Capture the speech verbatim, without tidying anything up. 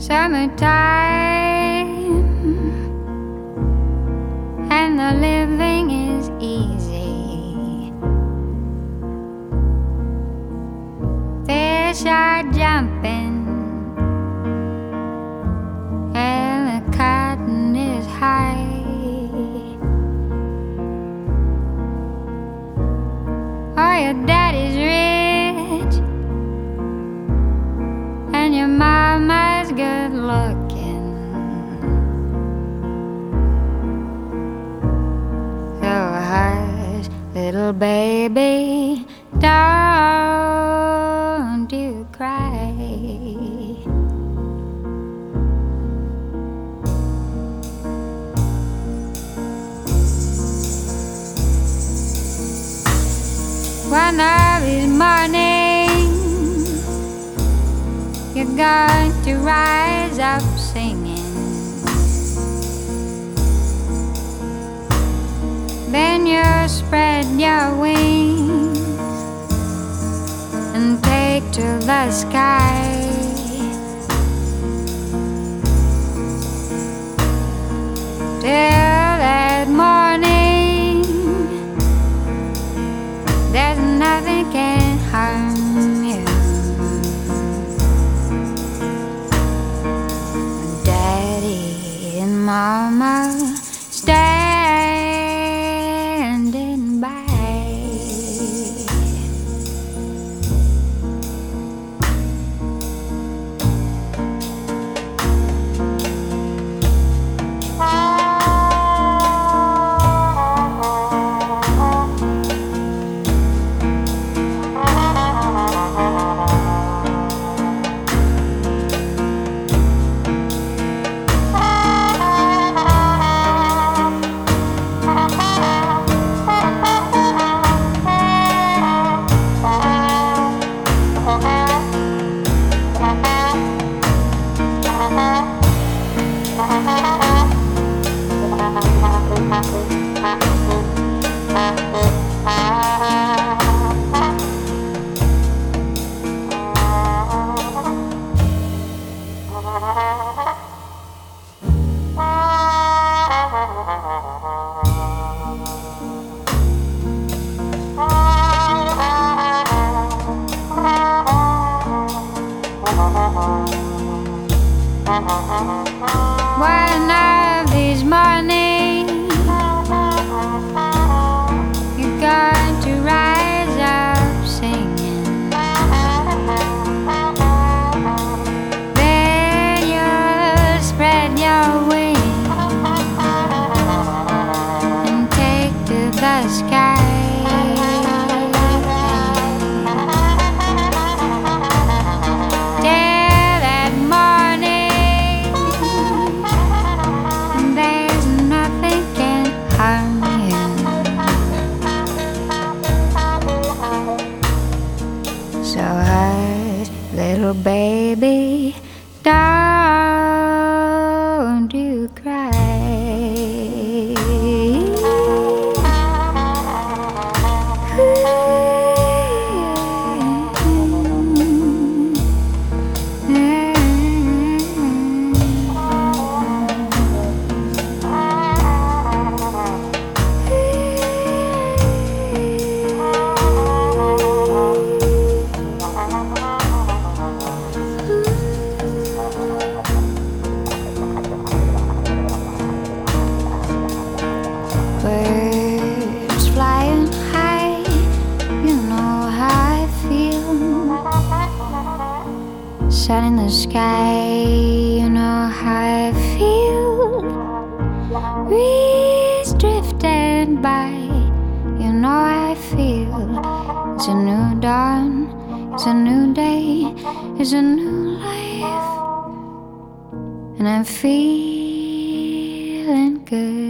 summertime, and the living is easy. Fish are jumping, and the cotton is high. Oh, your daddy's rich, and your mama's good looking. So hush, little baby, don't you cry. One of these mornings, you're going to rise up singing. Then you spread your wings and take to the sky. Till that morning, there's nothing can harm you. Daddy and Mama standing by. One of these mornings, you're going to rise up singing. Then you'll spread your wings and take to the sky. So hush, little baby, don't you cry. Birds flying high, you know how I feel. Sun in the sky, you know how I feel. Breeze drifting by, you know how I feel. It's a new dawn, it's a new day, it's a new life, and I'm feeling good.